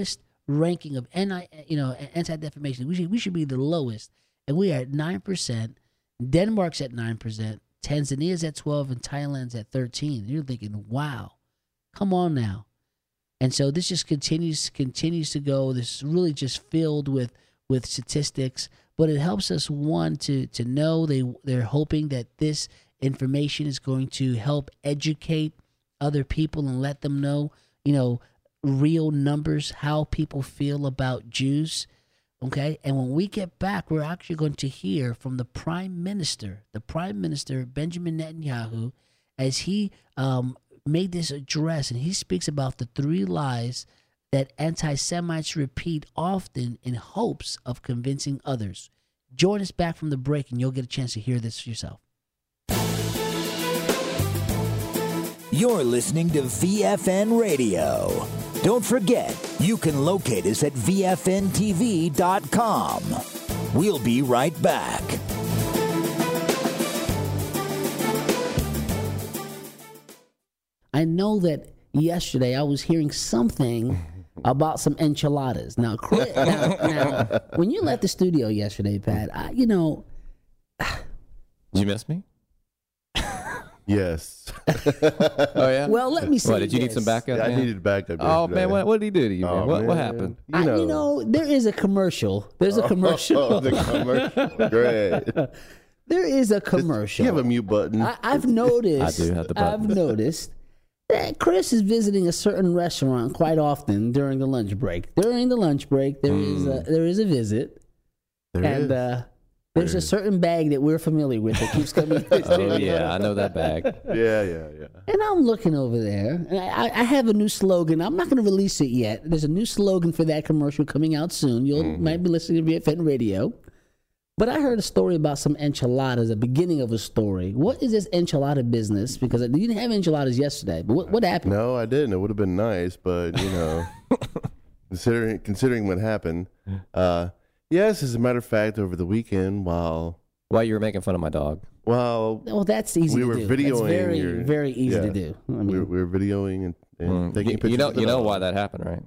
ranking of anti, you know, anti-defamation. We should we should be the lowest, and we are at nine percent. Denmark's at nine percent. Tanzania's at twelve, and Thailand's at thirteen. You're thinking, wow, come on now. And so this just continues continues to go. This is really just filled with with statistics, but it helps us, one, to to know they they're hoping that this information is going to help educate other people and let them know, you know, real numbers, how people feel about Jews. Okay, and when we get back, we're actually going to hear from the Prime Minister, the Prime Minister Benjamin Netanyahu, as he um, made this address, and he speaks about the three lies that anti-Semites repeat often in hopes of convincing others. Join us back from the break, and you'll get a chance to hear this yourself. You're listening to V F N Radio. Don't forget, you can locate us at V F N T V dot com. We'll be right back. I know that yesterday I was hearing something about some enchiladas. Now, Chris, now, now when you left the studio yesterday, Pat, I, you know... Did you miss me? Yes. Oh, yeah? Well, let me say What, did you this. need some backup? Yeah, I man? needed backup. Oh, yesterday. man, what, what did he do to you, man? Oh, what, what man. happened? You I, know, you know, there is a commercial. There's a commercial. Oh, the commercial. Great. There is a commercial. You have a mute button. I, I've noticed. I do have the button. I've noticed that Chris is visiting a certain restaurant quite often during the lunch break. During the lunch break, there mm. is a there is a visit, there and is. Uh, there's there a is. certain bag that we're familiar with that keeps coming. Oh yeah, I know that bag. Yeah, yeah, yeah. And I'm looking over there, and I, I have a new slogan. I'm not going to release it yet. There's a new slogan for that commercial coming out soon. You mm-hmm. might be listening to V F N Radio. But I heard a story about some enchiladas, the beginning of a story. What is this enchilada business? Because you didn't have enchiladas yesterday. But what, what happened? No, I didn't. It would have been nice, but, you know, considering considering what happened. Uh, yes, as a matter of fact, over the weekend, while... While you were making fun of my dog. While... Well, that's easy we to were do. videoing That's very, your, very easy yeah, to do. I mean, we, were, we were videoing and, and Mm. taking You, pictures you know, of the you know dog. why that happened, right?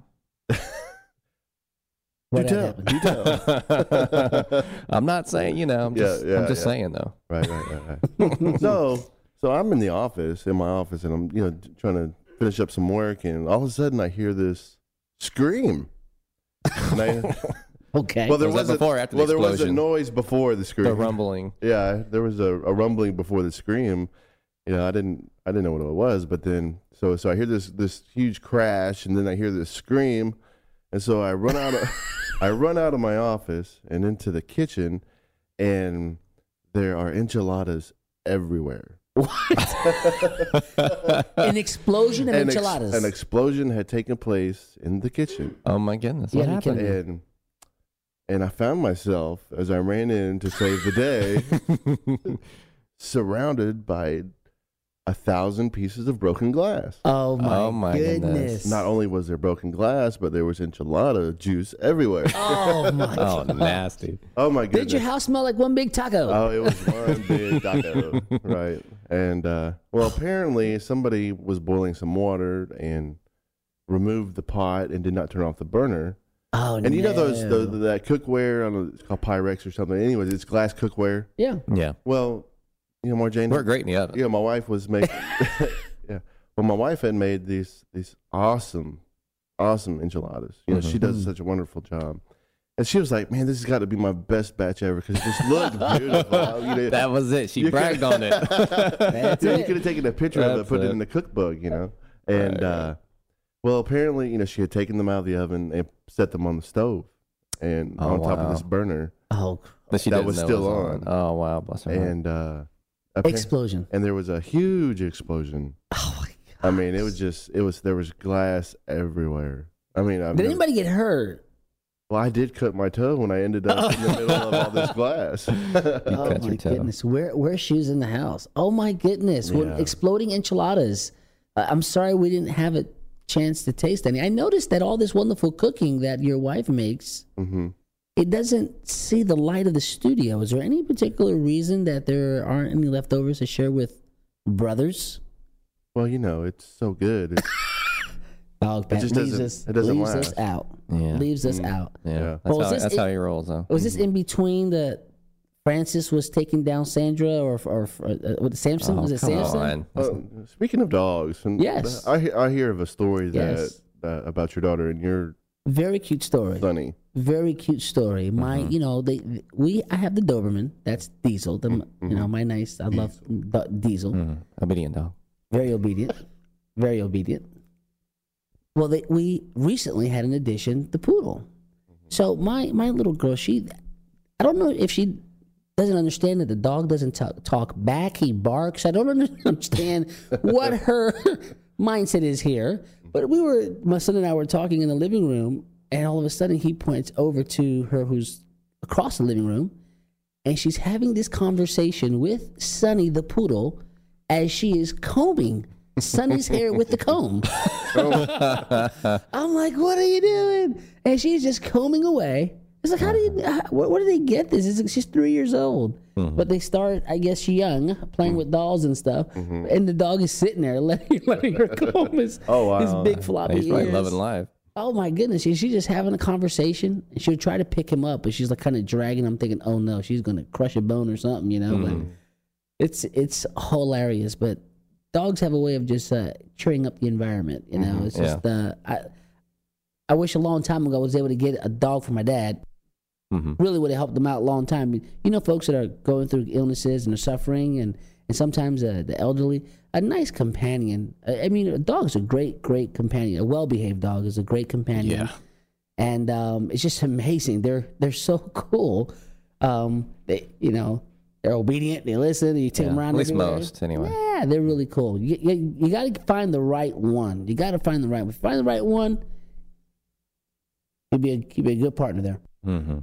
what you tell. happened? You tell. I'm not saying, you know, I'm Yeah, just, yeah, I'm just yeah. saying, though. Right, right, right, right. so, so I'm in the office, in my office, and I'm, you know, trying to finish up some work, and all of a sudden I hear this scream. And I, Okay. well, there Was was, that a, before or after the well, there was a explosion? noise before the scream. The rumbling. Yeah, there was a, a rumbling before the scream. You know, I didn't, I didn't know what it was, but then, so, so I hear this, this huge crash, and then I hear this scream, and so I run out of, I run out of my office and into the kitchen, and there are enchiladas everywhere. An explosion of An, ex- enchiladas. an explosion had taken place in the kitchen, Oh, my goodness. Yeah, What you happened? kidding me. and and I found myself as I ran in to save the day, surrounded by a thousand pieces of broken glass. oh my, Oh, my goodness. goodness. Not only was there broken glass, but there was enchilada juice everywhere. Oh my Oh, God. nasty. Oh my goodness! Did your house smell like one big taco? Oh, it was one big taco, right? And uh, well, apparently somebody was boiling some water and removed the pot and did not turn off the burner. Oh, And you know those no. the, that cookware? I don't know, it's called Pyrex or something. Anyways, it's glass cookware. Yeah. Yeah. Well, you know, Marjane. Worked great in the oven. Yeah, my wife was making. yeah, well, my wife had made these these awesome, awesome enchiladas. You know, Mhm. she does such a wonderful job. And she was like, "Man, this has got to be my best batch ever because it just looked beautiful." You know, That was it. She you bragged could- on it. That's Yeah, it. you could have taken a picture of it, That's put it. it. in the cookbook, you know. And Right, uh, well, apparently, you know, she had taken them out of the oven and set them on the stove and Oh, on top of wow. this burner. Oh, But she That didn't was know it still on. Oh, wow. Bless her heart. And uh, appa- explosion. and there was a huge explosion. Oh my God. I mean, it was just it was there was glass everywhere. I mean, I've Did never- anybody get hurt? well, I did cut my toe when I ended up in the middle of all this glass. Oh cut my your toe. goodness. Where where shoes in the house? Oh my goodness. What Yeah. exploding enchiladas. Uh, I'm sorry we didn't have a chance to taste any. I noticed that all this wonderful cooking that your wife makes, hmm it doesn't see the light of the studio. Is there any particular reason that there aren't any leftovers to share with brothers? Well, you know, it's so good. It's, Dog It Pat just leaves doesn't- us, it doesn't leaves last. us out. Yeah. Leaves us Mm. out. Yeah, Yeah. that's, Well, was how, this that's it- how he rolls, though. Was this in between the Francis was taking down Sandra or or, or uh, was it Samson? Oh, was it come Samson? on. Uh, speaking of dogs, and Yes. I he- I hear of a story that Yes. uh, about your daughter and your Very cute story. Sonny. Very cute story. My, Mm-hmm. you know, they we I have the Doberman. That's Diesel. The, You know, my nice. I love D- Diesel. Mm, obedient dog. Very obedient. Very obedient. Well, they, we recently had an addition, the poodle. So my my little girl, she, I don't know if she doesn't understand that the dog doesn't talk, talk back. He barks. I don't understand what her mindset is here. But we were, my son and I were talking in the living room, and all of a sudden he points over to her who's across the living room, and she's having this conversation with Sonny the poodle as she is combing Sonny's hair with the comb. I'm like, what are you doing? And she's just combing away. It's like, how do you, how, where, where do they get this? It's, she's three years old. Mm-hmm. But they start, I guess, young, playing with dolls and stuff. Mm-hmm. And the dog is sitting there letting, letting her comb his, oh, wow. his big floppy He's probably ears. loving life. Oh, my goodness. She, she's just having a conversation. And she would try to pick him up, but she's like kind of dragging him, thinking, oh, no, she's going to crush a bone or something, you know? Mm-hmm. But it's, it's hilarious. But dogs have a way of just uh, cheering up the environment, you know? Mm-hmm. It's just, yeah. uh, I, I wish a long time ago I was able to get a dog for my dad. Mm-hmm. Really would have helped them out a long time. You know, folks that are going through illnesses and are suffering, and, and sometimes uh, the elderly, a nice companion. I mean, a dog's a great, great companion. A well-behaved dog is a great companion. Yeah. And um, it's just amazing. They're they're so cool. Um, they, you know, they're obedient. They listen. You take yeah, them around. At least everywhere. most, anyway. Yeah, they're really cool. You, you, you got to find the right one. You got to find the right one. If you find the right one, you'll be a, you'll be a good partner there. Mm-hmm.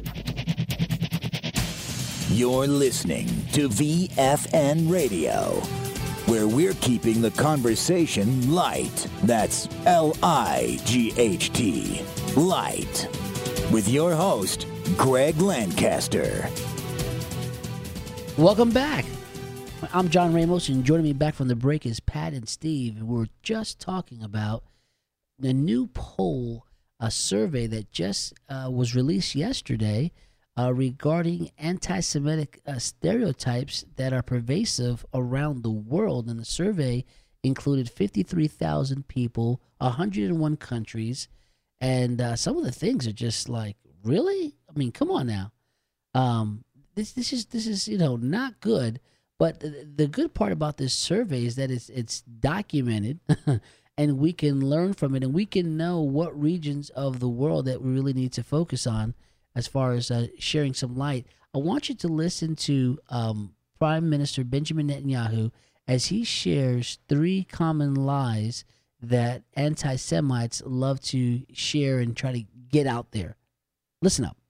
You're listening to V F N Radio, where we're keeping the conversation light. That's L I G H T, light. With your host, Greg Lancaster. Welcome back. I'm John Ramos, and joining me back from the break is Pat and Steve. And we're just talking about the new poll, a survey that just uh, was released yesterday uh, regarding anti-Semitic uh, stereotypes that are pervasive around the world. And the survey included fifty-three thousand people, one hundred one countries, and uh, some of the things are just like, really? I mean, come on now. Um, this this is this is you know not good. But the, the good part about this survey is that it's it's documented. And we can learn from it, and we can know what regions of the world that we really need to focus on as far as uh, sharing some light. I want you to listen to um, Prime Minister Benjamin Netanyahu as he shares three common lies that anti-Semites love to share and try to get out there. Listen up.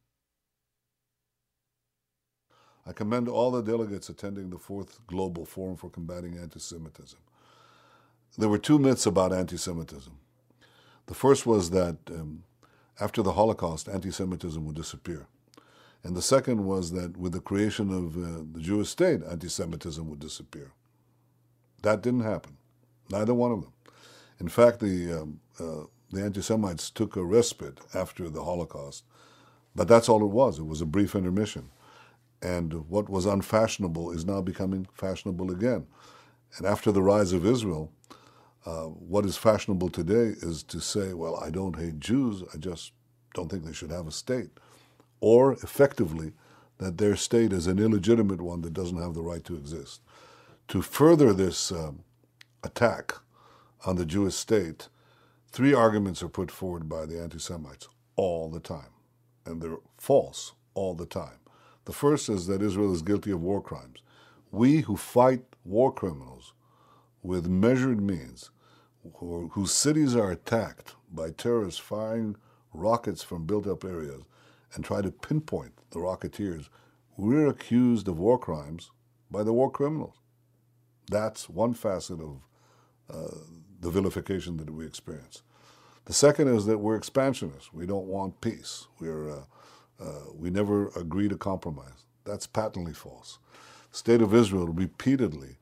I commend all the delegates attending the fourth Global Forum for Combating Anti-Semitism. There were two myths about anti-Semitism. The first was that um, after the Holocaust, anti-Semitism would disappear. And the second was that with the creation of uh, the Jewish state, anti-Semitism would disappear. That didn't happen, neither one of them. In fact, the, um, uh, the anti-Semites took a respite after the Holocaust, but that's all it was. It was a brief intermission. And what was unfashionable is now becoming fashionable again. And after the rise of Israel, Uh, what is fashionable today is to say, well, I don't hate Jews, I just don't think they should have a state. Or, effectively, that their state is an illegitimate one that doesn't have the right to exist. To further this um, attack on the Jewish state, three arguments are put forward by the anti-Semites all the time. And they're false all the time. The first is that Israel is guilty of war crimes. We who fight war criminals with measured means, who, whose cities are attacked by terrorists firing rockets from built-up areas and try to pinpoint the rocketeers, we're accused of war crimes by the war criminals. That's one facet of uh, the vilification that we experience. The second is that we're expansionists. We don't want peace. We're, uh, uh, we never agree to compromise. That's patently false. The State of Israel repeatedly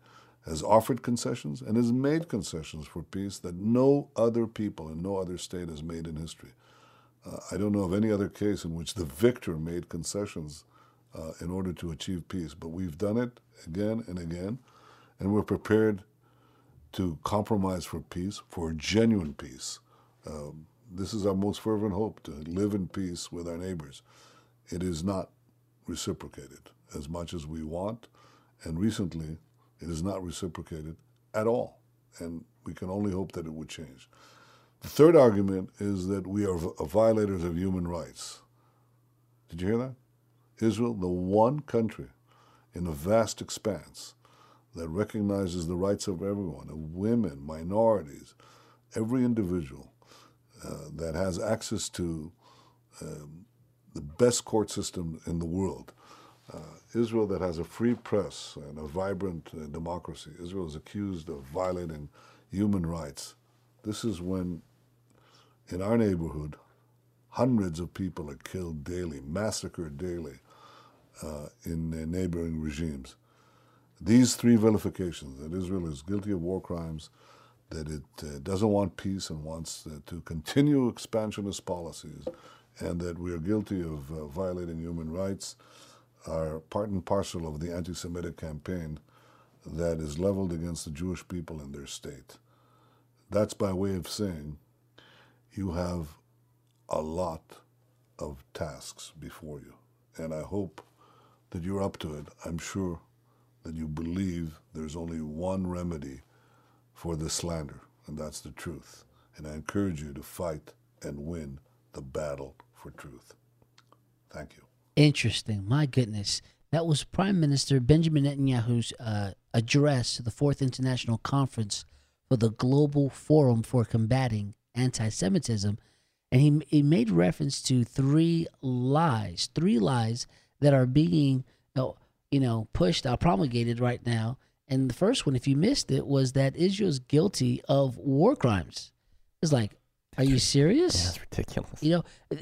has offered concessions and has made concessions for peace that no other people and no other state has made in history. Uh, I don't know of any other case in which the victor made concessions uh, in order to achieve peace, but we've done it again and again, and we're prepared to compromise for peace, for genuine peace. Um, this is our most fervent hope, to live in peace with our neighbors. It is not reciprocated as much as we want, and recently it is not reciprocated at all, and we can only hope that it would change. The third argument is that we are v- violators of human rights. Did you hear that? Israel, the one country in a vast expanse that recognizes the rights of everyone, of women, minorities, every individual uh, that has access to um, the best court system in the world. Uh, Israel that has a free press and a vibrant uh, democracy. Israel is accused of violating human rights. This is when, in our neighborhood, hundreds of people are killed daily, massacred daily uh, in uh, neighboring regimes. These three vilifications, that Israel is guilty of war crimes, that it uh, doesn't want peace and wants uh, to continue expansionist policies, and that we are guilty of uh, violating human rights, are part and parcel of the anti-Semitic campaign that is leveled against the Jewish people and their state. That's by way of saying you have a lot of tasks before you, and I hope that you're up to it. I'm sure that you believe there's only one remedy for this slander, and that's the truth. And I encourage you to fight and win the battle for truth. Thank you. Interesting. My goodness. That was Prime Minister Benjamin Netanyahu's uh, address to the Fourth International Conference for the Global Forum for Combating Anti-Semitism. And he, he made reference to three lies, three lies that are being you know, pushed out, promulgated right now. And the first one, if you missed it, was that Israel's guilty of war crimes. It's like, are you serious? Yeah, that's ridiculous. You know,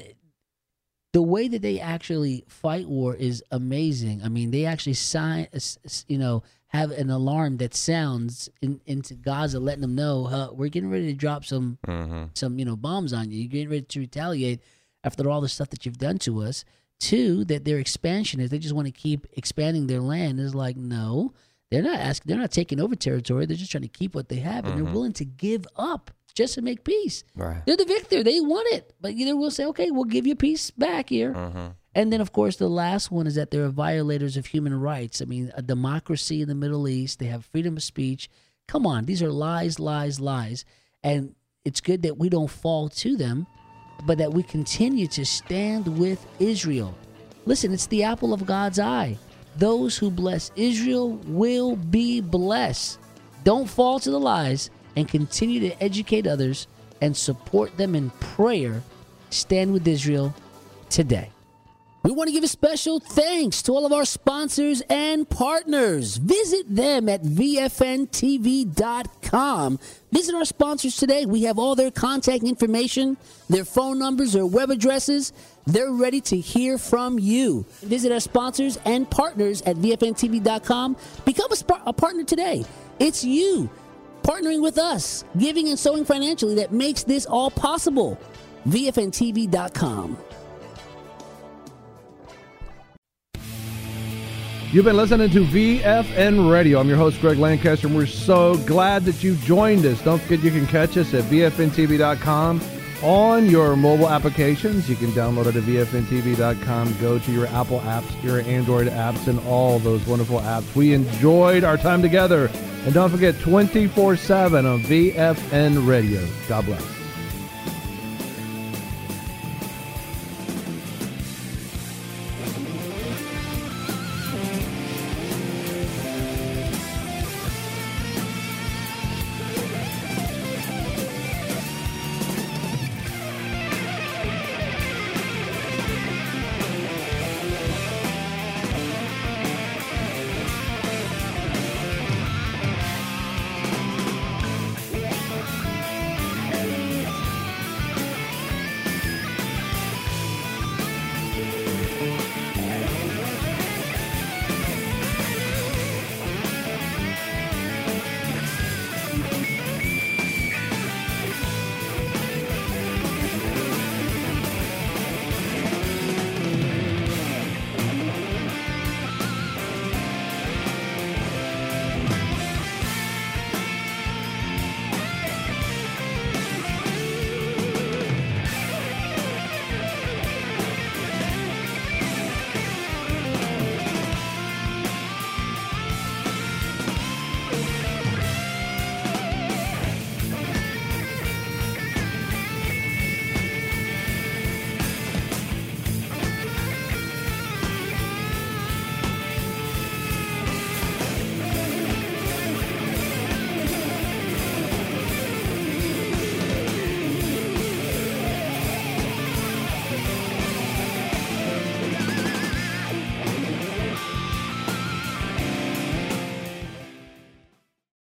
the way that they actually fight war is amazing. I mean, they actually sign, you know, have an alarm that sounds in, into Gaza, letting them know uh, we're getting ready to drop some, mm-hmm. some, you know, bombs on you. You're getting ready to retaliate after all the stuff that you've done to us. Two, that their expansion is they just want to keep expanding their land. Is like, no, they're not asking, they're not taking over territory. They're just trying to keep what they have, and mm-hmm. they're willing to give up just to make peace. Right. They're the victor. They want it, but either we'll say, okay, we'll give you peace back here. Mm-hmm. And then, of course, the last one is that they're violators of human rights. I mean, a democracy in the Middle East. They have freedom of speech. Come on, these are lies, lies, lies. And it's good that we don't fall to them, but that we continue to stand with Israel. Listen, it's the apple of God's eye. Those who bless Israel will be blessed. Don't fall to the lies, and continue to educate others and support them in prayer. Stand with Israel today. We want to give a special thanks to all of our sponsors and partners. Visit them at V F N T V dot com. Visit our sponsors today. We have all their contact information, their phone numbers, their web addresses. They're ready to hear from you. Visit our sponsors and partners at V F N T V dot com. Become a, sp- a partner today. It's you partnering with us, giving and sowing financially that makes this all possible. V F N T V dot com. You've been listening to V F N Radio. I'm your host, Greg Lancaster, and we're so glad that you joined us. Don't forget you can catch us at V F N T V dot com on your mobile applications. You can download it at V F N T V dot com. Go to your Apple apps, your Android apps, and all those wonderful apps. We enjoyed our time together. And don't forget, twenty-four seven on V F N Radio. God bless.